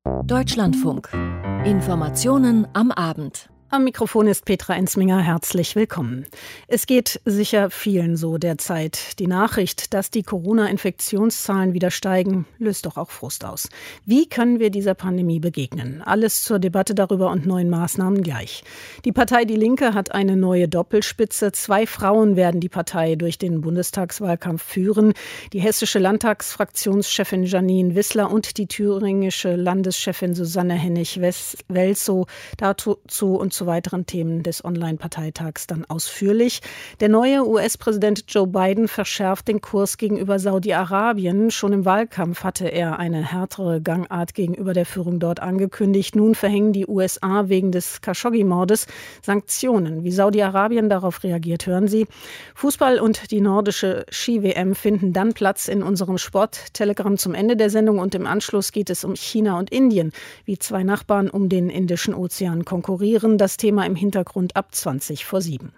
Deutschlandfunk. Informationen am Abend. Am Mikrofon ist Petra Ensminger. Herzlich willkommen. Es geht sicher vielen so derzeit. Die Nachricht, dass die Corona-Infektionszahlen wieder steigen, löst doch auch Frust aus. Wie können wir dieser Pandemie begegnen? Alles zur Debatte darüber und neuen Maßnahmen gleich. Die Partei Die Linke hat eine neue Doppelspitze. 2 Frauen werden die Partei durch den Bundestagswahlkampf führen. Die hessische Landtagsfraktionschefin Janine Wissler und die thüringische Landeschefin Susanne Hennig-Welzow. Dazu und zu weiteren Themen des Online-Parteitags dann ausführlich. Der neue US-Präsident Joe Biden verschärft den Kurs gegenüber Saudi-Arabien. Schon im Wahlkampf hatte er eine härtere Gangart gegenüber der Führung dort angekündigt. Nun verhängen die USA wegen des Khashoggi-Mordes Sanktionen. Wie Saudi-Arabien darauf reagiert, hören Sie. Fußball und die nordische Ski-WM finden dann Platz in unserem Sport-Telegramm zum Ende der Sendung. Und im Anschluss geht es um China und Indien, wie 2 Nachbarn um den Indischen Ozean konkurrieren. Das Thema im Hintergrund ab 7:20.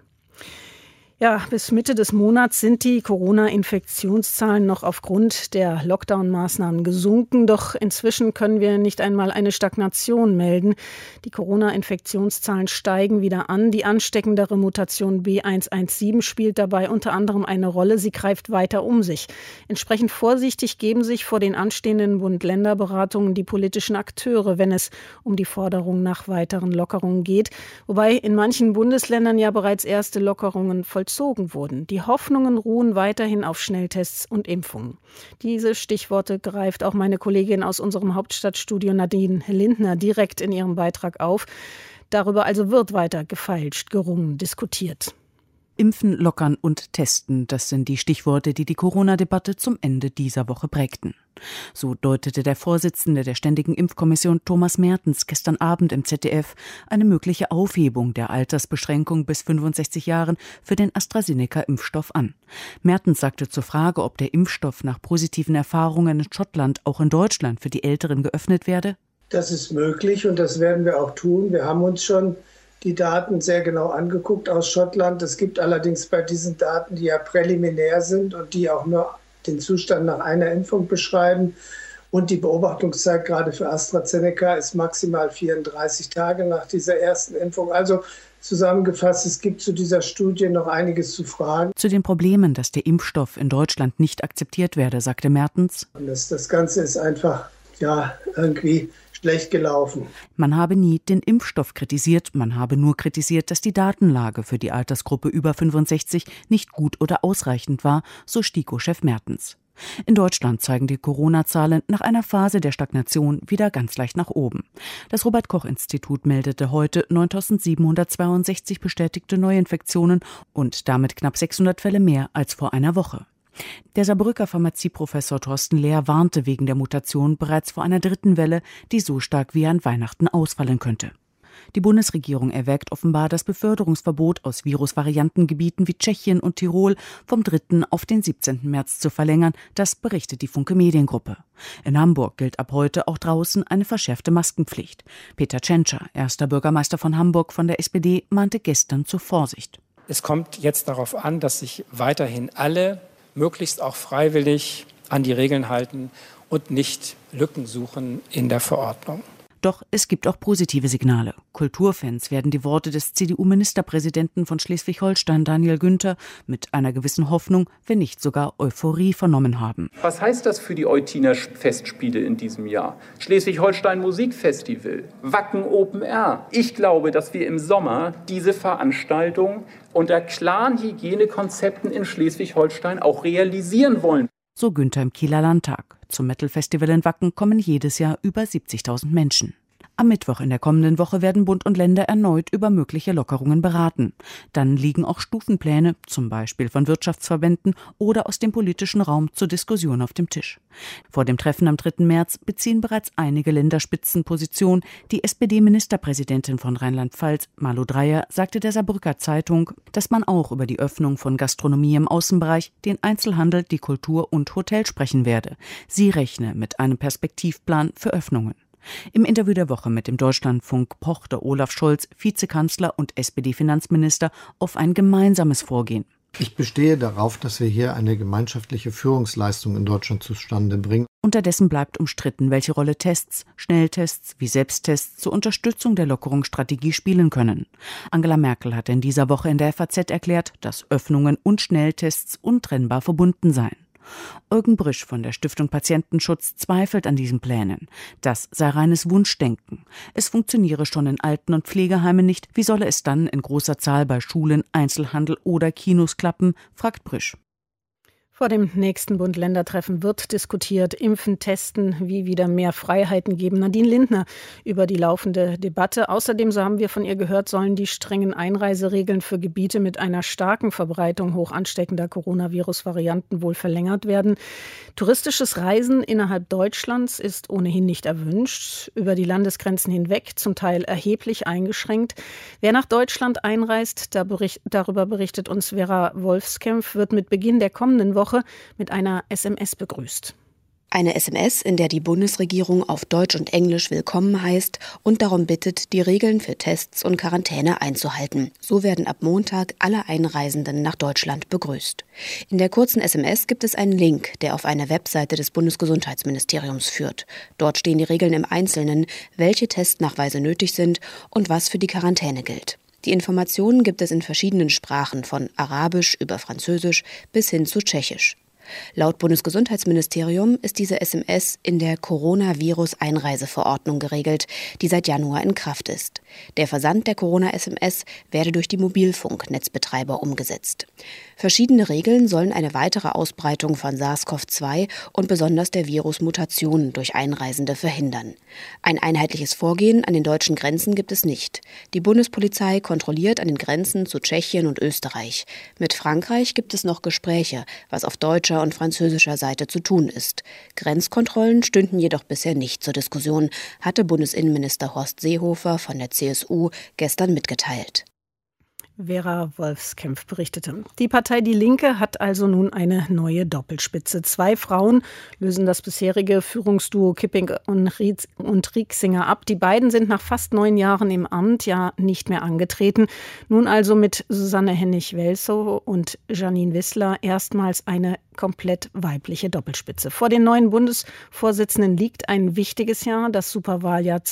Ja, bis Mitte des Monats sind die Corona-Infektionszahlen noch aufgrund der Lockdown-Maßnahmen gesunken. Doch inzwischen können wir nicht einmal eine Stagnation melden. Die Corona-Infektionszahlen steigen wieder an. Die ansteckendere Mutation B117 spielt dabei unter anderem eine Rolle. Sie greift weiter um sich. Entsprechend vorsichtig geben sich vor den anstehenden Bund-Länder-Beratungen die politischen Akteure, wenn es um die Forderung nach weiteren Lockerungen geht. Wobei in manchen Bundesländern ja bereits erste Lockerungen vollzogen wurden. Die Hoffnungen ruhen weiterhin auf Schnelltests und Impfungen. Diese Stichworte greift auch meine Kollegin aus unserem Hauptstadtstudio Nadine Lindner direkt in ihrem Beitrag auf. Darüber also wird weiter gefeilscht, gerungen, diskutiert. Impfen, lockern und testen, das sind die Stichworte, die die Corona-Debatte zum Ende dieser Woche prägten. So deutete der Vorsitzende der Ständigen Impfkommission Thomas Mertens gestern Abend im ZDF eine mögliche Aufhebung der Altersbeschränkung bis 65 Jahren für den AstraZeneca-Impfstoff an. Mertens sagte zur Frage, ob der Impfstoff nach positiven Erfahrungen in Schottland auch in Deutschland für die Älteren geöffnet werde: Das ist möglich und das werden wir auch tun. Wir haben uns schon die Daten sehr genau angeguckt aus Schottland. Es gibt allerdings bei diesen Daten, die ja präliminär sind und die auch nur den Zustand nach einer Impfung beschreiben. Und die Beobachtungszeit gerade für AstraZeneca ist maximal 34 Tage nach dieser ersten Impfung. Also zusammengefasst, es gibt zu dieser Studie noch einiges zu fragen. Zu den Problemen, dass der Impfstoff in Deutschland nicht akzeptiert werde, sagte Mertens: Und das Ganze ist einfach irgendwie schlecht gelaufen. Man habe nie den Impfstoff kritisiert, man habe nur kritisiert, dass die Datenlage für die Altersgruppe über 65 nicht gut oder ausreichend war, so STIKO-Chef Mertens. In Deutschland zeigen die Corona-Zahlen nach einer Phase der Stagnation wieder ganz leicht nach oben. Das Robert-Koch-Institut meldete heute 9.762 bestätigte Neuinfektionen und damit knapp 600 Fälle mehr als vor einer Woche. Der Saarbrücker Pharmazieprofessor Thorsten Lehr warnte wegen der Mutation bereits vor einer 3. Welle, die so stark wie an Weihnachten ausfallen könnte. Die Bundesregierung erwägt offenbar, das Beförderungsverbot aus Virusvariantengebieten wie Tschechien und Tirol vom 3. auf den 17. März zu verlängern. Das berichtet die Funke Mediengruppe. In Hamburg gilt ab heute auch draußen eine verschärfte Maskenpflicht. Peter Tschentscher, erster Bürgermeister von Hamburg von der SPD, mahnte gestern zur Vorsicht. Es kommt jetzt darauf an, dass sich weiterhin alle möglichst auch freiwillig an die Regeln halten und nicht Lücken suchen in der Verordnung. Doch es gibt auch positive Signale. Kulturfans werden die Worte des CDU-Ministerpräsidenten von Schleswig-Holstein, Daniel Günther, mit einer gewissen Hoffnung, wenn nicht sogar Euphorie vernommen haben. Was heißt das für die Eutiner Festspiele in diesem Jahr? Schleswig-Holstein Musikfestival, Wacken Open Air. Ich glaube, dass wir im Sommer diese Veranstaltung unter klaren Hygienekonzepten in Schleswig-Holstein auch realisieren wollen. So Günther im Kieler Landtag. Zum Metal-Festival in Wacken kommen jedes Jahr über 70.000 Menschen. Am Mittwoch in der kommenden Woche werden Bund und Länder erneut über mögliche Lockerungen beraten. Dann liegen auch Stufenpläne, zum Beispiel von Wirtschaftsverbänden oder aus dem politischen Raum, zur Diskussion auf dem Tisch. Vor dem Treffen am 3. März beziehen bereits einige Länderspitzen Position. Die SPD-Ministerpräsidentin von Rheinland-Pfalz, Malu Dreyer, sagte der Saarbrücker Zeitung, dass man auch über die Öffnung von Gastronomie im Außenbereich, den Einzelhandel, die Kultur und Hotel sprechen werde. Sie rechne mit einem Perspektivplan für Öffnungen. Im Interview der Woche mit dem Deutschlandfunk pochte Olaf Scholz, Vizekanzler und SPD-Finanzminister, auf ein gemeinsames Vorgehen. Ich bestehe darauf, dass wir hier eine gemeinschaftliche Führungsleistung in Deutschland zustande bringen. Unterdessen bleibt umstritten, welche Rolle Tests, Schnelltests wie Selbsttests zur Unterstützung der Lockerungsstrategie spielen können. Angela Merkel hat in dieser Woche in der FAZ erklärt, dass Öffnungen und Schnelltests untrennbar verbunden seien. Eugen Brisch von der Stiftung Patientenschutz zweifelt an diesen Plänen. Das sei reines Wunschdenken. Es funktioniere schon in Alten- und Pflegeheimen nicht. Wie solle es dann in großer Zahl bei Schulen, Einzelhandel oder Kinos klappen, fragt Brisch. Vor dem nächsten Bund-Länder-Treffen wird diskutiert, impfen, testen, wie wieder mehr Freiheiten geben. Nadine Lindner über die laufende Debatte. Außerdem, so haben wir von ihr gehört, sollen die strengen Einreiseregeln für Gebiete mit einer starken Verbreitung hoch ansteckender Coronavirus-Varianten wohl verlängert werden. Touristisches Reisen innerhalb Deutschlands ist ohnehin nicht erwünscht. Über die Landesgrenzen hinweg zum Teil erheblich eingeschränkt. Wer nach Deutschland einreist, darüber berichtet uns Vera Wolfskämpf, wird mit Beginn der kommenden Woche mit einer SMS begrüßt. Eine SMS, in der die Bundesregierung auf Deutsch und Englisch willkommen heißt und darum bittet, die Regeln für Tests und Quarantäne einzuhalten. So werden ab Montag alle Einreisenden nach Deutschland begrüßt. In der kurzen SMS gibt es einen Link, der auf eine Webseite des Bundesgesundheitsministeriums führt. Dort stehen die Regeln im Einzelnen, welche Testnachweise nötig sind und was für die Quarantäne gilt. Die Informationen gibt es in verschiedenen Sprachen, von Arabisch über Französisch bis hin zu Tschechisch. Laut Bundesgesundheitsministerium ist diese SMS in der Coronavirus-Einreiseverordnung geregelt, die seit Januar in Kraft ist. Der Versand der Corona-SMS werde durch die Mobilfunknetzbetreiber umgesetzt. Verschiedene Regeln sollen eine weitere Ausbreitung von SARS-CoV-2 und besonders der Virusmutationen durch Einreisende verhindern. Ein einheitliches Vorgehen an den deutschen Grenzen gibt es nicht. Die Bundespolizei kontrolliert an den Grenzen zu Tschechien und Österreich. Mit Frankreich gibt es noch Gespräche, was auf deutscher und französischer Seite zu tun ist. Grenzkontrollen stünden jedoch bisher nicht zur Diskussion, hatte Bundesinnenminister Horst Seehofer von der CSU gestern mitgeteilt. Vera Wolfskämpf berichtete. Die Partei Die Linke hat also nun eine neue Doppelspitze. 2 Frauen lösen das bisherige Führungsduo Kipping und Rieksinger ab. Die beiden sind nach fast 9 Jahren im Amt ja nicht mehr angetreten. Nun also mit Susanne Hennig-Welzow und Janine Wissler erstmals eine komplett weibliche Doppelspitze. Vor den neuen Bundesvorsitzenden liegt ein wichtiges Jahr, das Superwahljahr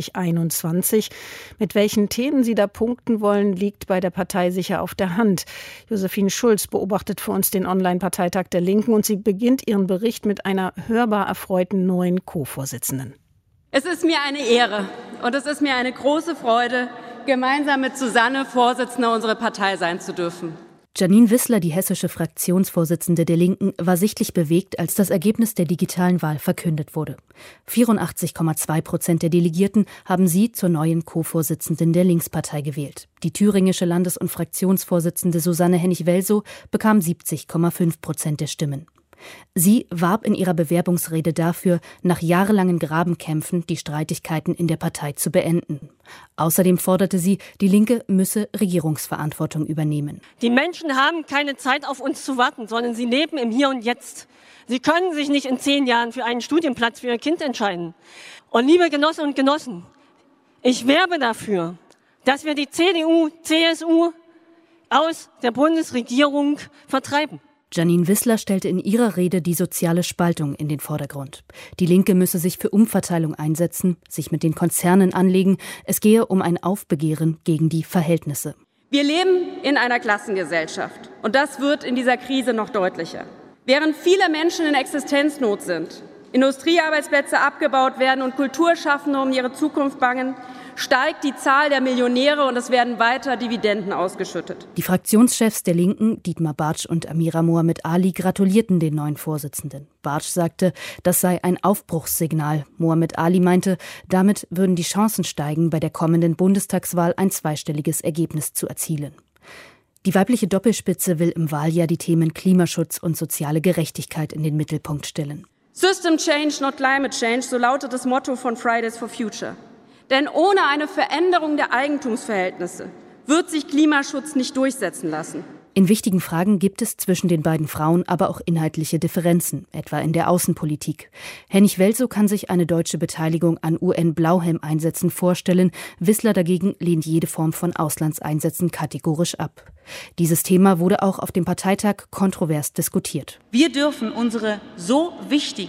2021. Mit welchen Themen sie da punkten wollen, liegt bei der Partei sicher auf der Hand. Josephine Schulz beobachtet für uns den Online-Parteitag der Linken und sie beginnt ihren Bericht mit einer hörbar erfreuten neuen Co-Vorsitzenden. Es ist mir eine Ehre und es ist mir eine große Freude, gemeinsam mit Susanne Vorsitzende unserer Partei sein zu dürfen. Janine Wissler, die hessische Fraktionsvorsitzende der Linken, war sichtlich bewegt, als das Ergebnis der digitalen Wahl verkündet wurde. 84,2% der Delegierten haben sie zur neuen Co-Vorsitzenden der Linkspartei gewählt. Die thüringische Landes- und Fraktionsvorsitzende Susanne Hennig-Welzow bekam 70,5% der Stimmen. Sie warb in ihrer Bewerbungsrede dafür, nach jahrelangen Grabenkämpfen die Streitigkeiten in der Partei zu beenden. Außerdem forderte sie, die Linke müsse Regierungsverantwortung übernehmen. Die Menschen haben keine Zeit auf uns zu warten, sondern sie leben im Hier und Jetzt. Sie können sich nicht in 10 Jahren für einen Studienplatz für ihr Kind entscheiden. Und liebe Genossinnen und Genossen, ich werbe dafür, dass wir die CDU, CSU aus der Bundesregierung vertreiben. Janine Wissler stellte in ihrer Rede die soziale Spaltung in den Vordergrund. Die Linke müsse sich für Umverteilung einsetzen, sich mit den Konzernen anlegen. Es gehe um ein Aufbegehren gegen die Verhältnisse. Wir leben in einer Klassengesellschaft und das wird in dieser Krise noch deutlicher. Während viele Menschen in Existenznot sind, Industriearbeitsplätze abgebaut werden und Kulturschaffende um ihre Zukunft bangen, steigt die Zahl der Millionäre und es werden weiter Dividenden ausgeschüttet. Die Fraktionschefs der Linken, Dietmar Bartsch und Amira Mohamed Ali, gratulierten den neuen Vorsitzenden. Bartsch sagte, das sei ein Aufbruchssignal. Mohamed Ali meinte, damit würden die Chancen steigen, bei der kommenden Bundestagswahl ein zweistelliges Ergebnis zu erzielen. Die weibliche Doppelspitze will im Wahljahr die Themen Klimaschutz und soziale Gerechtigkeit in den Mittelpunkt stellen. System Change, not Climate Change, so lautet das Motto von Fridays for Future. Denn ohne eine Veränderung der Eigentumsverhältnisse wird sich Klimaschutz nicht durchsetzen lassen. In wichtigen Fragen gibt es zwischen den beiden Frauen aber auch inhaltliche Differenzen, etwa in der Außenpolitik. Hennig-Welzow kann sich eine deutsche Beteiligung an UN-Blauhelm-Einsätzen vorstellen. Wissler dagegen lehnt jede Form von Auslandseinsätzen kategorisch ab. Dieses Thema wurde auch auf dem Parteitag kontrovers diskutiert. Wir dürfen unsere so wichtigen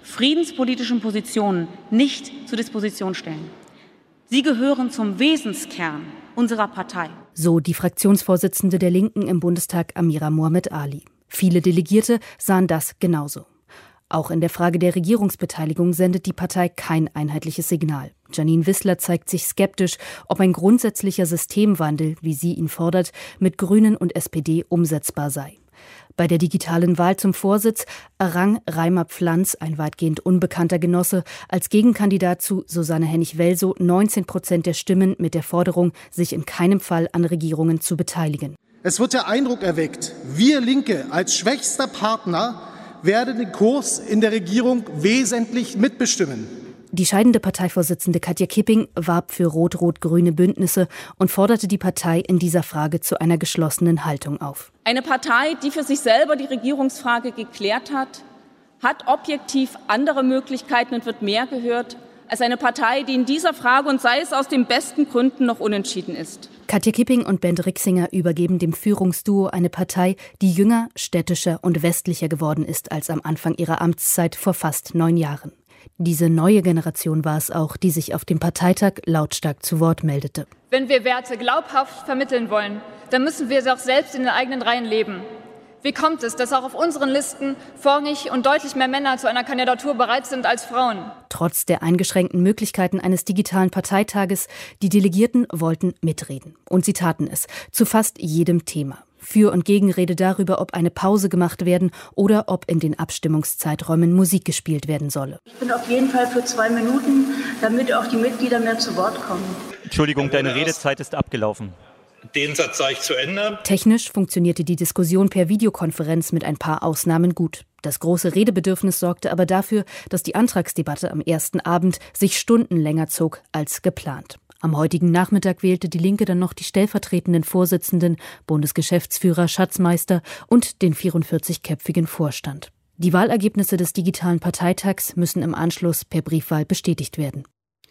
friedenspolitischen Positionen nicht zur Disposition stellen. Sie gehören zum Wesenskern unserer Partei. So die Fraktionsvorsitzende der Linken im Bundestag Amira Mohamed Ali. Viele Delegierte sahen das genauso. Auch in der Frage der Regierungsbeteiligung sendet die Partei kein einheitliches Signal. Janine Wissler zeigt sich skeptisch, ob ein grundsätzlicher Systemwandel, wie sie ihn fordert, mit Grünen und SPD umsetzbar sei. Bei der digitalen Wahl zum Vorsitz errang Reimer Pflanz, ein weitgehend unbekannter Genosse, als Gegenkandidat zu Susanne Hennig-Welsow 19% der Stimmen mit der Forderung, sich in keinem Fall an Regierungen zu beteiligen. Es wird der Eindruck erweckt, wir Linke als schwächster Partner werden den Kurs in der Regierung wesentlich mitbestimmen. Die scheidende Parteivorsitzende Katja Kipping warb für rot-rot-grüne Bündnisse und forderte die Partei in dieser Frage zu einer geschlossenen Haltung auf. Eine Partei, die für sich selber die Regierungsfrage geklärt hat, hat objektiv andere Möglichkeiten und wird mehr gehört als eine Partei, die in dieser Frage, und sei es aus den besten Gründen, noch unentschieden ist. Katja Kipping und Bernd Rixinger übergeben dem Führungsduo eine Partei, die jünger, städtischer und westlicher geworden ist als am Anfang ihrer Amtszeit vor fast 9 Jahren. Diese neue Generation war es auch, die sich auf dem Parteitag lautstark zu Wort meldete. Wenn wir Werte glaubhaft vermitteln wollen, dann müssen wir sie auch selbst in den eigenen Reihen leben. Wie kommt es, dass auch auf unseren Listen vorrangig und deutlich mehr Männer zu einer Kandidatur bereit sind als Frauen? Trotz der eingeschränkten Möglichkeiten eines digitalen Parteitages, die Delegierten wollten mitreden. Und sie taten es, zu fast jedem Thema. Für- und Gegenrede darüber, ob eine Pause gemacht werden oder ob in den Abstimmungszeiträumen Musik gespielt werden solle. Ich bin auf jeden Fall für 2 Minuten, damit auch die Mitglieder mehr zu Wort kommen. Entschuldigung, deine Redezeit ist abgelaufen. Den Satz sage ich zu Ende. Technisch funktionierte die Diskussion per Videokonferenz mit ein paar Ausnahmen gut. Das große Redebedürfnis sorgte aber dafür, dass die Antragsdebatte am ersten Abend sich Stunden länger zog als geplant. Am heutigen Nachmittag wählte die Linke dann noch die stellvertretenden Vorsitzenden, Bundesgeschäftsführer, Schatzmeister und den 44-köpfigen Vorstand. Die Wahlergebnisse des digitalen Parteitags müssen im Anschluss per Briefwahl bestätigt werden.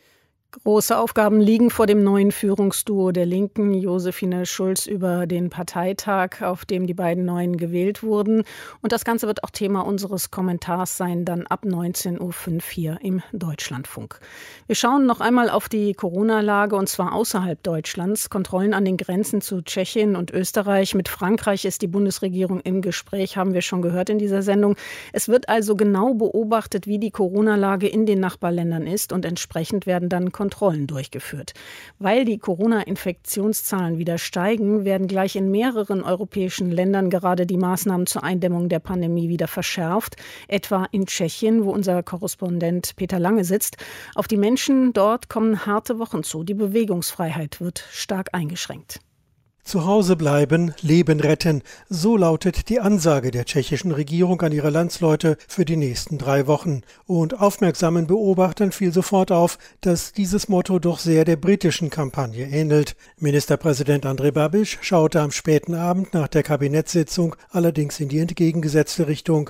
Große Aufgaben liegen vor dem neuen Führungsduo der Linken, Josephine Schulz, über den Parteitag, auf dem die beiden Neuen gewählt wurden. Und das Ganze wird auch Thema unseres Kommentars sein, dann ab 19.05 Uhr hier im Deutschlandfunk. Wir schauen noch einmal auf die Corona-Lage, und zwar außerhalb Deutschlands. Kontrollen an den Grenzen zu Tschechien und Österreich. Mit Frankreich ist die Bundesregierung im Gespräch, haben wir schon gehört in dieser Sendung. Es wird also genau beobachtet, wie die Corona-Lage in den Nachbarländern ist, und entsprechend werden dann Kontrollen durchgeführt. Weil die Corona-Infektionszahlen wieder steigen, werden gleich in mehreren europäischen Ländern gerade die Maßnahmen zur Eindämmung der Pandemie wieder verschärft. Etwa in Tschechien, wo unser Korrespondent Peter Lange sitzt. Auf die Menschen dort kommen harte Wochen zu. Die Bewegungsfreiheit wird stark eingeschränkt. Zu Hause bleiben, Leben retten, so lautet die Ansage der tschechischen Regierung an ihre Landsleute für die nächsten 3 Wochen. Und aufmerksamen Beobachtern fiel sofort auf, dass dieses Motto doch sehr der britischen Kampagne ähnelt. Ministerpräsident Andrej Babiš schaute am späten Abend nach der Kabinettssitzung allerdings in die entgegengesetzte Richtung.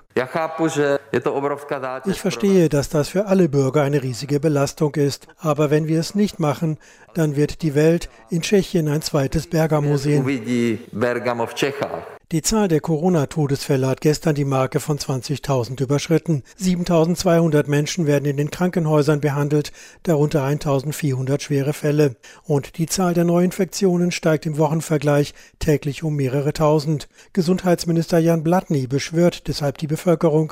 Ich verstehe, dass das für alle Bürger eine riesige Belastung ist. Aber wenn wir es nicht machen, dann wird die Welt in Tschechien ein zweites Bergamo sehen. Die Zahl der Corona-Todesfälle hat gestern die Marke von 20.000 überschritten. 7.200 Menschen werden in den Krankenhäusern behandelt, darunter 1.400 schwere Fälle. Und die Zahl der Neuinfektionen steigt im Wochenvergleich täglich um mehrere tausend. Gesundheitsminister Jan Blatný beschwört deshalb die Bevölkerung.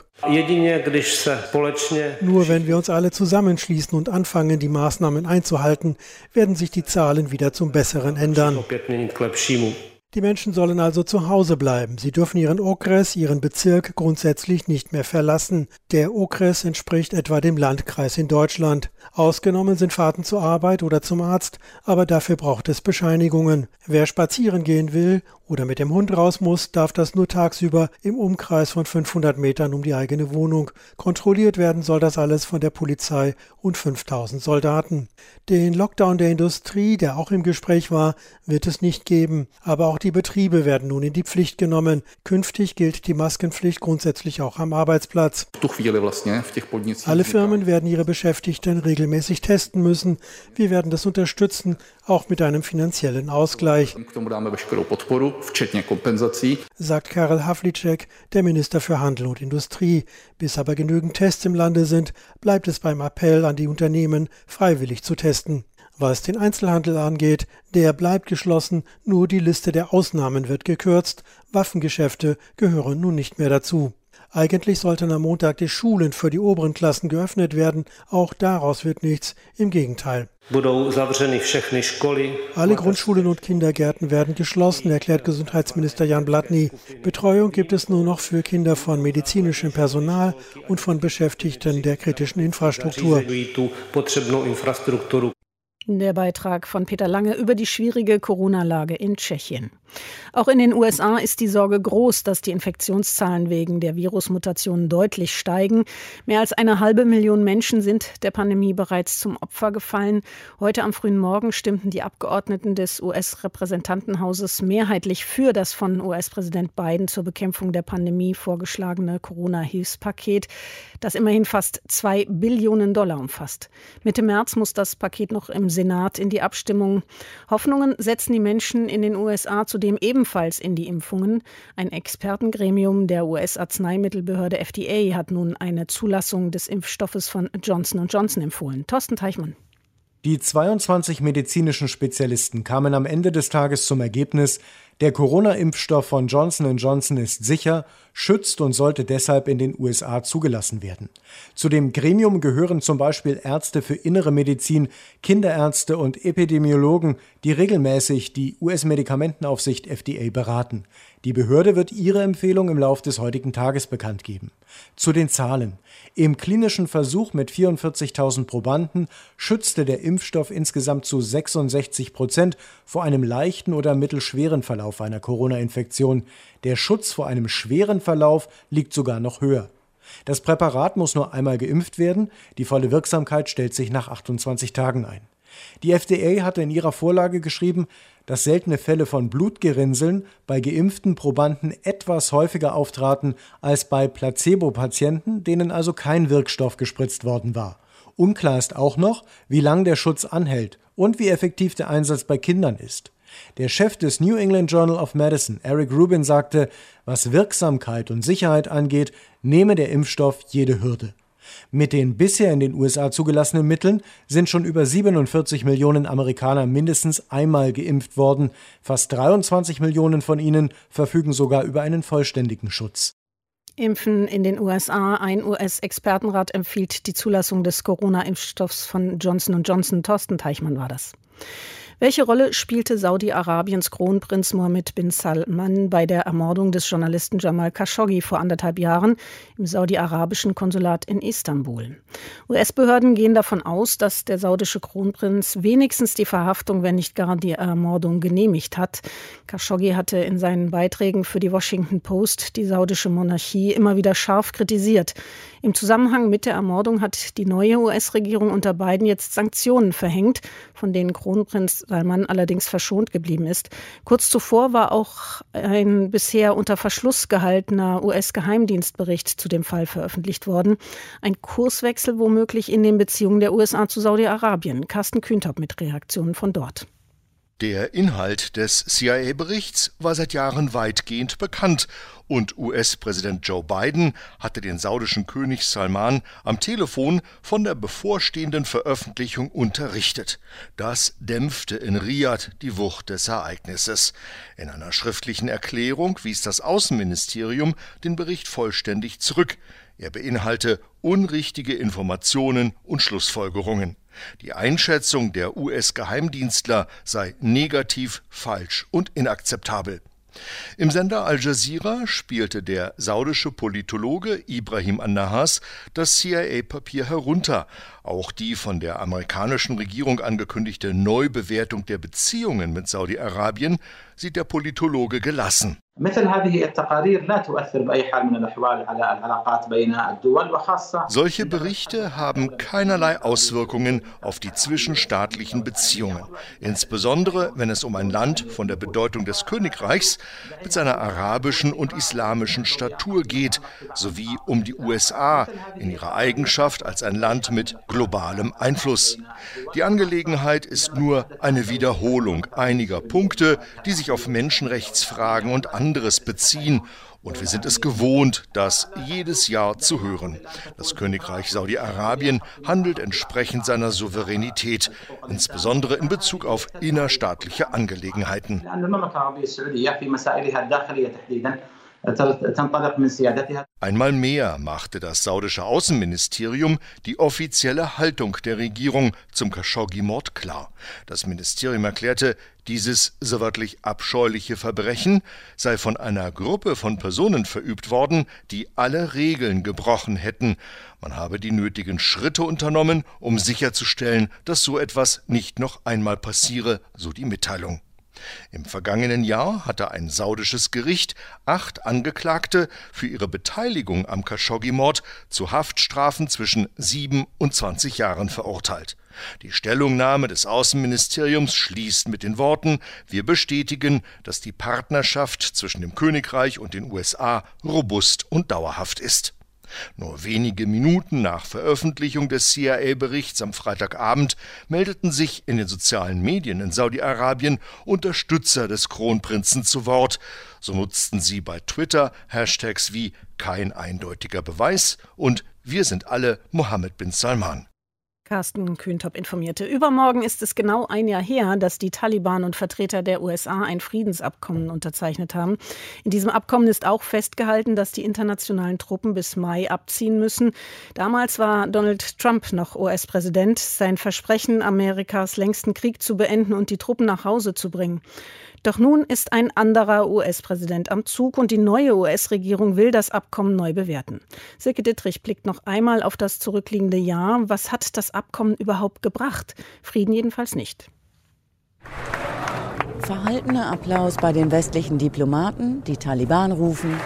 Nur wenn wir uns alle zusammenschließen und anfangen, die Maßnahmen einzuhalten, werden sich die Zahlen wieder zum Besseren ändern. Die Menschen sollen also zu Hause bleiben. Sie dürfen ihren Okres, ihren Bezirk grundsätzlich nicht mehr verlassen. Der Okres entspricht etwa dem Landkreis in Deutschland. Ausgenommen sind Fahrten zur Arbeit oder zum Arzt, aber dafür braucht es Bescheinigungen. Wer spazieren gehen will oder mit dem Hund raus muss, darf das nur tagsüber im Umkreis von 500 Metern um die eigene Wohnung. Kontrolliert werden soll das alles von der Polizei und 5000 Soldaten. Den Lockdown der Industrie, der auch im Gespräch war, wird es nicht geben. Aber auch die Betriebe werden nun in die Pflicht genommen. Künftig gilt die Maskenpflicht grundsätzlich auch am Arbeitsplatz. Alle Firmen werden ihre Beschäftigten regelmäßig testen müssen. Wir werden das unterstützen, auch mit einem finanziellen Ausgleich, sagt Karel Havlíček, der Minister für Handel und Industrie. Bis aber genügend Tests im Lande sind, bleibt es beim Appell an die Unternehmen, freiwillig zu testen. Was den Einzelhandel angeht, der bleibt geschlossen, nur die Liste der Ausnahmen wird gekürzt. Waffengeschäfte gehören nun nicht mehr dazu. Eigentlich sollten am Montag die Schulen für die oberen Klassen geöffnet werden. Auch daraus wird nichts, im Gegenteil. Alle Grundschulen und Kindergärten werden geschlossen, erklärt Gesundheitsminister Jan Blatný. Betreuung gibt es nur noch für Kinder von medizinischem Personal und von Beschäftigten der kritischen Infrastruktur. Der Beitrag von Peter Lange über die schwierige Corona-Lage in Tschechien. Auch in den USA ist die Sorge groß, dass die Infektionszahlen wegen der Virusmutationen deutlich steigen. Mehr als 500.000 Menschen sind der Pandemie bereits zum Opfer gefallen. Heute am frühen Morgen stimmten die Abgeordneten des US-Repräsentantenhauses mehrheitlich für das von US-Präsident Biden zur Bekämpfung der Pandemie vorgeschlagene Corona-Hilfspaket, das immerhin fast $2 Billionen umfasst. Mitte März muss das Paket noch im Senat in die Abstimmung. Hoffnungen setzen die Menschen in den USA zudem ebenfalls in die Impfungen. Ein Expertengremium der US-Arzneimittelbehörde FDA hat nun eine Zulassung des Impfstoffes von Johnson & Johnson empfohlen. Thorsten Teichmann. Die 22 medizinischen Spezialisten kamen am Ende des Tages zum Ergebnis, der Corona-Impfstoff von Johnson & Johnson ist sicher, schützt und sollte deshalb in den USA zugelassen werden. Zu dem Gremium gehören zum Beispiel Ärzte für Innere Medizin, Kinderärzte und Epidemiologen, die regelmäßig die US-Medikamentenaufsicht FDA beraten. Die Behörde wird ihre Empfehlung im Lauf des heutigen Tages bekannt geben. Zu den Zahlen. Im klinischen Versuch mit 44.000 Probanden schützte der Impfstoff insgesamt zu 66% vor einem leichten oder mittelschweren Verlauf einer Corona-Infektion. Der Schutz vor einem schweren Verlauf liegt sogar noch höher. Das Präparat muss nur einmal geimpft werden. Die volle Wirksamkeit stellt sich nach 28 Tagen ein. Die FDA hatte in ihrer Vorlage geschrieben, dass seltene Fälle von Blutgerinnseln bei geimpften Probanden etwas häufiger auftraten als bei Placebo-Patienten, denen also kein Wirkstoff gespritzt worden war. Unklar ist auch noch, wie lang der Schutz anhält und wie effektiv der Einsatz bei Kindern ist. Der Chef des New England Journal of Medicine, Eric Rubin, sagte, was Wirksamkeit und Sicherheit angeht, nehme der Impfstoff jede Hürde. Mit den bisher in den USA zugelassenen Mitteln sind schon über 47 Millionen Amerikaner mindestens einmal geimpft worden. Fast 23 Millionen von ihnen verfügen sogar über einen vollständigen Schutz. Impfen in den USA. Ein US-Expertenrat empfiehlt die Zulassung des Corona-Impfstoffs von Johnson & Johnson. Thorsten Teichmann war das. Welche Rolle spielte Saudi-Arabiens Kronprinz Mohammed bin Salman bei der Ermordung des Journalisten Jamal Khashoggi vor 1,5 Jahren im saudi-arabischen Konsulat in Istanbul? US-Behörden gehen davon aus, dass der saudische Kronprinz wenigstens die Verhaftung, wenn nicht gar die Ermordung, genehmigt hat. Khashoggi hatte in seinen Beiträgen für die Washington Post die saudische Monarchie immer wieder scharf kritisiert. Im Zusammenhang mit der Ermordung hat die neue US-Regierung unter Biden jetzt Sanktionen verhängt, von denen Kronprinz Salman allerdings verschont geblieben ist. Kurz zuvor war auch ein bisher unter Verschluss gehaltener US-Geheimdienstbericht zu dem Fall veröffentlicht worden. Ein Kurswechsel womöglich in den Beziehungen der USA zu Saudi-Arabien. Carsten Kühntop mit Reaktionen von dort. Der Inhalt des CIA-Berichts war seit Jahren weitgehend bekannt und US-Präsident Joe Biden hatte den saudischen König Salman am Telefon von der bevorstehenden Veröffentlichung unterrichtet. Das dämpfte in Riad die Wucht des Ereignisses. In einer schriftlichen Erklärung wies das Außenministerium den Bericht vollständig zurück. Er beinhalte unrichtige Informationen und Schlussfolgerungen. Die Einschätzung der US-Geheimdienstler sei negativ, falsch und inakzeptabel. Im Sender Al Jazeera spielte der saudische Politologe Ibrahim an-Nahas das CIA-Papier herunter. Auch die von der amerikanischen Regierung angekündigte Neubewertung der Beziehungen mit Saudi-Arabien sieht der Politologe gelassen. Solche Berichte haben keinerlei Auswirkungen auf die zwischenstaatlichen Beziehungen, insbesondere wenn es um ein Land von der Bedeutung des Königreichs mit seiner arabischen und islamischen Statur geht, sowie um die USA in ihrer Eigenschaft als ein Land mit globalem Einfluss. Die Angelegenheit ist nur eine Wiederholung einiger Punkte, die sich auf Menschenrechtsfragen und anderes beziehen. Und wir sind es gewohnt, das jedes Jahr zu hören. Das Königreich Saudi-Arabien handelt entsprechend seiner Souveränität, insbesondere in Bezug auf innerstaatliche Angelegenheiten. Einmal mehr machte das saudische Außenministerium die offizielle Haltung der Regierung zum Khashoggi-Mord klar. Das Ministerium erklärte, dieses so wörtlich abscheuliche Verbrechen sei von einer Gruppe von Personen verübt worden, die alle Regeln gebrochen hätten. Man habe die nötigen Schritte unternommen, um sicherzustellen, dass so etwas nicht noch einmal passiere, so die Mitteilung. Im vergangenen Jahr hatte ein saudisches Gericht 8 Angeklagte für ihre Beteiligung am Khashoggi-Mord zu Haftstrafen zwischen 7 und 20 Jahren verurteilt. Die Stellungnahme des Außenministeriums schließt mit den Worten: Wir bestätigen, dass die Partnerschaft zwischen dem Königreich und den USA robust und dauerhaft ist. Nur wenige Minuten nach Veröffentlichung des CIA-Berichts am Freitagabend meldeten sich in den sozialen Medien in Saudi-Arabien Unterstützer des Kronprinzen zu Wort. So nutzten sie bei Twitter Hashtags wie #kein eindeutiger Beweis und #wir sind alle Mohammed bin Salman. Carsten Kühntop informierte. Übermorgen ist es genau ein Jahr her, dass die Taliban und Vertreter der USA ein Friedensabkommen unterzeichnet haben. In diesem Abkommen ist auch festgehalten, dass die internationalen Truppen bis Mai abziehen müssen. Damals war Donald Trump noch US-Präsident. Sein Versprechen, Amerikas längsten Krieg zu beenden und die Truppen nach Hause zu bringen. Doch nun ist ein anderer US-Präsident am Zug und die neue US-Regierung will das Abkommen neu bewerten. Silke Dittrich blickt noch einmal auf das zurückliegende Jahr. Was hat das Abkommen überhaupt gebracht? Frieden jedenfalls nicht. Verhaltener Applaus bei den westlichen Diplomaten, die Taliban rufen: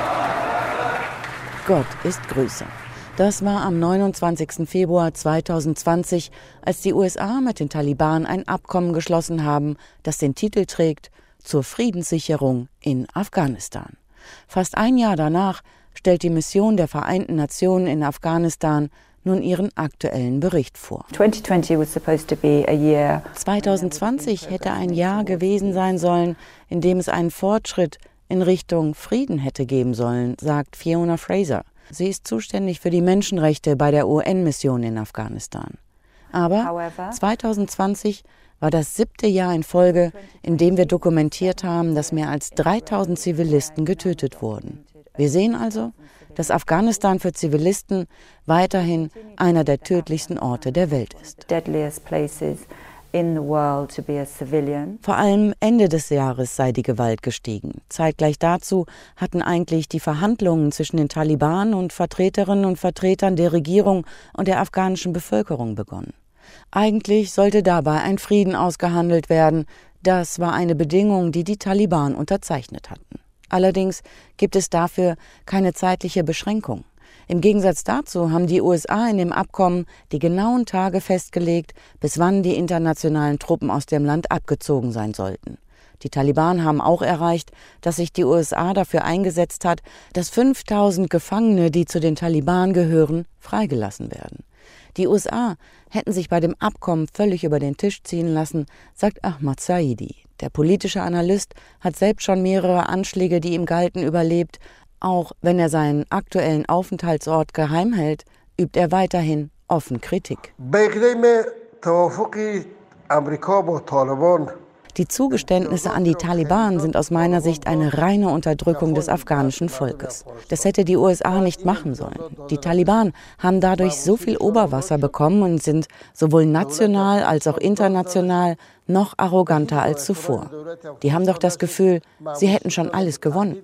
Gott ist größer. Das war am 29. Februar 2020, als die USA mit den Taliban ein Abkommen geschlossen haben, das den Titel trägt: zur Friedenssicherung in Afghanistan. Fast ein Jahr danach stellt die Mission der Vereinten Nationen in Afghanistan nun ihren aktuellen Bericht vor. 2020 hätte ein Jahr gewesen sein sollen, in dem es einen Fortschritt in Richtung Frieden hätte geben sollen, sagt Fiona Fraser. Sie ist zuständig für die Menschenrechte bei der UN-Mission in Afghanistan. Aber 2020 war das 7. Jahr in Folge, in dem wir dokumentiert haben, dass mehr als 3000 Zivilisten getötet wurden. Wir sehen also, dass Afghanistan für Zivilisten weiterhin einer der tödlichsten Orte der Welt ist. Vor allem Ende des Jahres sei die Gewalt gestiegen. Zeitgleich dazu hatten eigentlich die Verhandlungen zwischen den Taliban und Vertreterinnen und Vertretern der Regierung und der afghanischen Bevölkerung begonnen. Eigentlich sollte dabei ein Frieden ausgehandelt werden. Das war eine Bedingung, die die Taliban unterzeichnet hatten. Allerdings gibt es dafür keine zeitliche Beschränkung. Im Gegensatz dazu haben die USA in dem Abkommen die genauen Tage festgelegt, bis wann die internationalen Truppen aus dem Land abgezogen sein sollten. Die Taliban haben auch erreicht, dass sich die USA dafür eingesetzt hat, dass 5000 Gefangene, die zu den Taliban gehören, freigelassen werden. Die USA hätten sich bei dem Abkommen völlig über den Tisch ziehen lassen, sagt Ahmad Saidi. Der politische Analyst hat selbst schon mehrere Anschläge, die ihm galten, überlebt. Auch wenn er seinen aktuellen Aufenthaltsort geheim hält, übt er weiterhin offen Kritik. Die Zugeständnisse an die Taliban sind aus meiner Sicht eine reine Unterdrückung des afghanischen Volkes. Das hätte die USA nicht machen sollen. Die Taliban haben dadurch so viel Oberwasser bekommen und sind sowohl national als auch international noch arroganter als zuvor. Die haben doch das Gefühl, sie hätten schon alles gewonnen.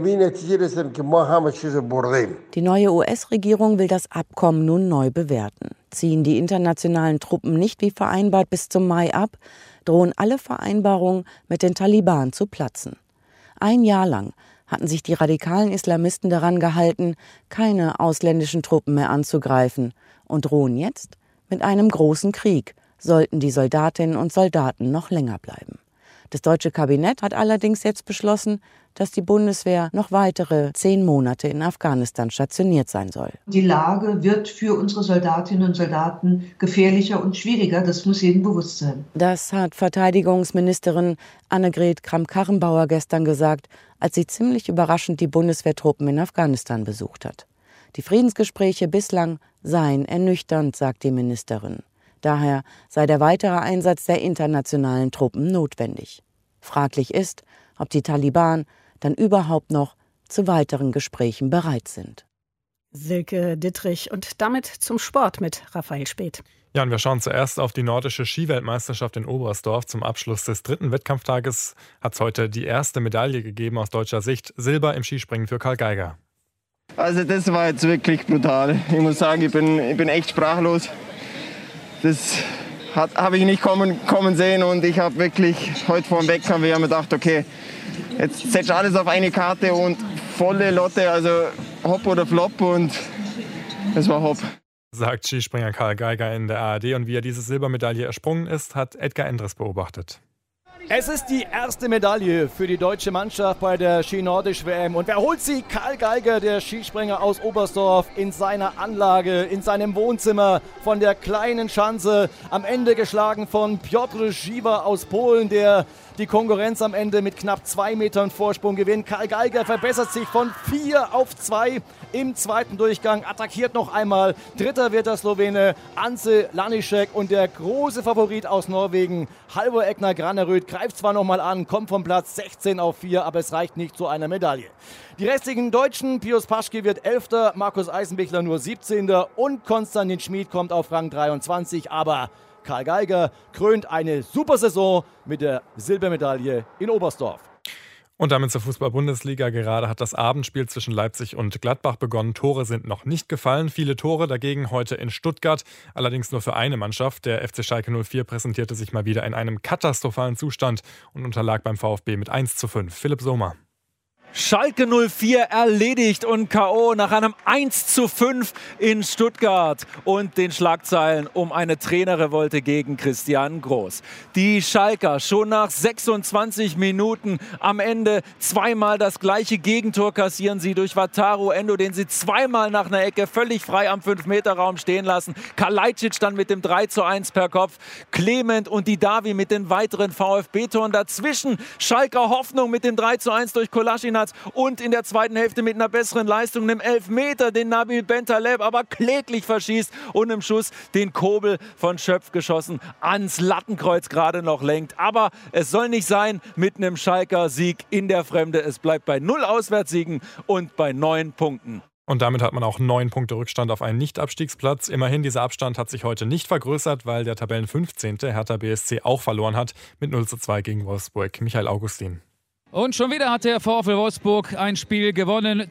Die neue US-Regierung will das Abkommen nun neu bewerten. Ziehen die internationalen Truppen nicht wie vereinbart bis zum Mai ab, drohen alle Vereinbarungen mit den Taliban zu platzen. Ein Jahr lang hatten sich die radikalen Islamisten daran gehalten, keine ausländischen Truppen mehr anzugreifen und drohen jetzt mit einem großen Krieg, sollten die Soldatinnen und Soldaten noch länger bleiben. Das deutsche Kabinett hat allerdings jetzt beschlossen, dass die Bundeswehr noch weitere 10 Monate in Afghanistan stationiert sein soll. Die Lage wird für unsere Soldatinnen und Soldaten gefährlicher und schwieriger. Das muss jedem bewusst sein. Das hat Verteidigungsministerin Annegret Kramp-Karrenbauer gestern gesagt, als sie ziemlich überraschend die Bundeswehrtruppen in Afghanistan besucht hat. Die Friedensgespräche bislang seien ernüchternd, sagt die Ministerin. Daher sei der weitere Einsatz der internationalen Truppen notwendig. Fraglich ist, ob die Taliban dann überhaupt noch zu weiteren Gesprächen bereit sind. Silke Dittrich und damit zum Sport mit Raphael Späth. Ja, und wir schauen zuerst auf die nordische Skiweltmeisterschaft in Oberstdorf. Zum Abschluss des 3. Wettkampftages hat es heute die erste Medaille gegeben aus deutscher Sicht. Silber im Skispringen für Karl Geiger. Also das war jetzt wirklich brutal. Ich muss sagen, ich bin echt sprachlos. Das habe ich nicht kommen sehen und ich habe wirklich heute vor dem Wettkampf mir gedacht, okay, jetzt setzt alles auf eine Karte und volle Lotte, also hopp oder flop und es war hopp. Sagt Skispringer Karl Geiger in der ARD und wie er diese Silbermedaille ersprungen ist, hat Edgar Endres beobachtet. Es ist die erste Medaille für die deutsche Mannschaft bei der Ski-Nordisch-WM. Und wer holt sie? Karl Geiger, der Skispringer aus Oberstdorf, in seiner Anlage, in seinem Wohnzimmer von der kleinen Schanze. Am Ende geschlagen von Piotr Żywa aus Polen, der die Konkurrenz am Ende mit knapp 2 Metern Vorsprung gewinnt. Karl Geiger verbessert sich von 4 auf 2 im zweiten Durchgang, attackiert noch einmal. Dritter wird der Slowene Ance Lanišek und der große Favorit aus Norwegen, Halvor Egner Granerud, greift zwar noch mal an, kommt vom Platz 16 auf 4, aber es reicht nicht zu einer Medaille. Die restlichen Deutschen, Pius Paschke wird 11., Markus Eisenbichler nur 17. und Konstantin Schmid kommt auf Rang 23, aber Karl Geiger krönt eine super Saison mit der Silbermedaille in Oberstdorf. Und damit zur Fußball-Bundesliga. Gerade hat das Abendspiel zwischen Leipzig und Gladbach begonnen. Tore sind noch nicht gefallen. Viele Tore dagegen heute in Stuttgart. Allerdings nur für eine Mannschaft. Der FC Schalke 04 präsentierte sich mal wieder in einem katastrophalen Zustand und unterlag beim VfB mit 1:5. Philipp Sommer. Schalke 04 erledigt und K.O. nach einem 1:5 in Stuttgart und den Schlagzeilen um eine Trainerrevolte gegen Christian Groß. Die Schalker schon nach 26 Minuten am Ende zweimal das gleiche Gegentor kassieren sie durch Wataru Endo, den sie zweimal nach einer Ecke völlig frei am 5-Meter-Raum stehen lassen. Kalajdzic dann mit dem 3:1 per Kopf. Clement und Didavi mit den weiteren VfB-Toren dazwischen. Schalker Hoffnung mit dem 3:1 durch Kolasinac und in der zweiten Hälfte mit einer besseren Leistung, einem Elfmeter, den Nabil Bentaleb aber kläglich verschießt und im Schuss den Kobel von Schöpf geschossen ans Lattenkreuz gerade noch lenkt. Aber es soll nicht sein mit einem Schalker Sieg in der Fremde. Es bleibt bei 0 Auswärtssiegen und bei 9 Punkten. Und damit hat man auch 9 Punkte Rückstand auf einen Nicht-Abstiegsplatz. Immerhin, dieser Abstand hat sich heute nicht vergrößert, weil der Tabellen 15. Hertha BSC auch verloren hat mit 0:2 gegen Wolfsburg. Michael Augustin. Und schon wieder hat der VfL Wolfsburg ein Spiel gewonnen.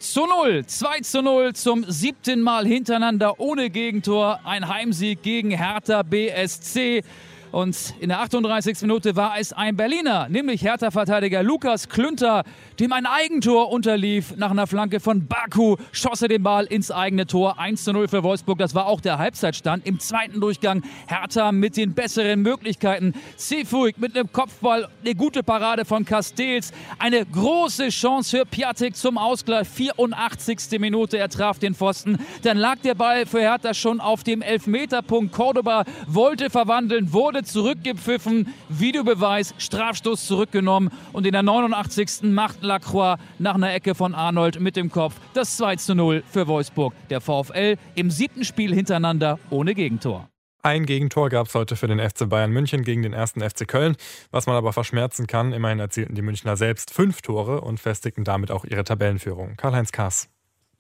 2:0 zum 7. Mal hintereinander ohne Gegentor. Ein Heimsieg gegen Hertha BSC. Und in der 38. Minute war es ein Berliner, nämlich Hertha-Verteidiger Lukas Klünter, dem ein Eigentor unterlief. Nach einer Flanke von Baku schoss er den Ball ins eigene Tor. 1:0 für Wolfsburg, das war auch der Halbzeitstand. Im zweiten Durchgang Hertha mit den besseren Möglichkeiten. Cefuig mit einem Kopfball, eine gute Parade von Castells. Eine große Chance für Piatek zum Ausgleich. 84. Minute, er traf den Pfosten. Dann lag der Ball für Hertha schon auf dem Elfmeterpunkt. Cordoba wollte verwandeln, wurde zurückgepfiffen, Videobeweis, Strafstoß zurückgenommen und in der 89. macht Lacroix nach einer Ecke von Arnold mit dem Kopf das 2:0 für Wolfsburg. Der VfL im 7. Spiel hintereinander ohne Gegentor. Ein Gegentor gab es heute für den FC Bayern München gegen den 1. FC Köln. Was man aber verschmerzen kann, immerhin erzielten die Münchner selbst 5 Tore und festigten damit auch ihre Tabellenführung. Karl-Heinz Kaas.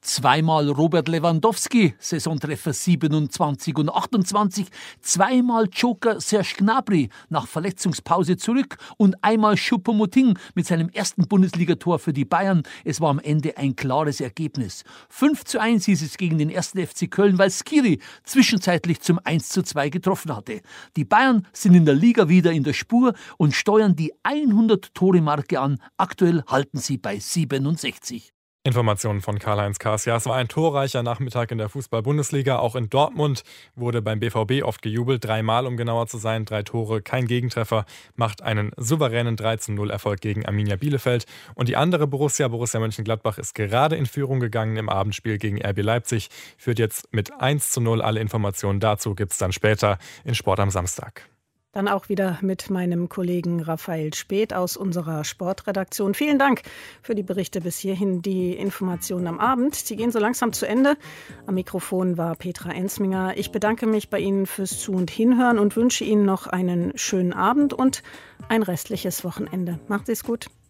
Zweimal Robert Lewandowski, Saisontreffer 27 und 28. Zweimal Joker Serge Gnabry nach Verletzungspause zurück. Und einmal Choupo-Moting mit seinem ersten Bundesligator für die Bayern. Es war am Ende ein klares Ergebnis. 5:1 hieß es gegen den 1. FC Köln, weil Skiri zwischenzeitlich zum 1:2 getroffen hatte. Die Bayern sind in der Liga wieder in der Spur und steuern die 100-Tore-Marke an. Aktuell halten sie bei 67. Informationen von Karl-Heinz Kaas. Ja, es war ein torreicher Nachmittag in der Fußball-Bundesliga. Auch in Dortmund wurde beim BVB oft gejubelt. 3-mal, um genauer zu sein. 3 Tore, kein Gegentreffer. Macht einen souveränen 3:0-Erfolg gegen Arminia Bielefeld. Und die andere Borussia Mönchengladbach, ist gerade in Führung gegangen im Abendspiel gegen RB Leipzig. Führt jetzt mit 1:0. Alle Informationen dazu gibt es dann später in Sport am Samstag. Dann auch wieder mit meinem Kollegen Raphael Späth aus unserer Sportredaktion. Vielen Dank für die Berichte bis hierhin, die Informationen am Abend. Sie gehen so langsam zu Ende. Am Mikrofon war Petra Ensminger. Ich bedanke mich bei Ihnen fürs Zu- und Hinhören und wünsche Ihnen noch einen schönen Abend und ein restliches Wochenende. Macht Sie es gut.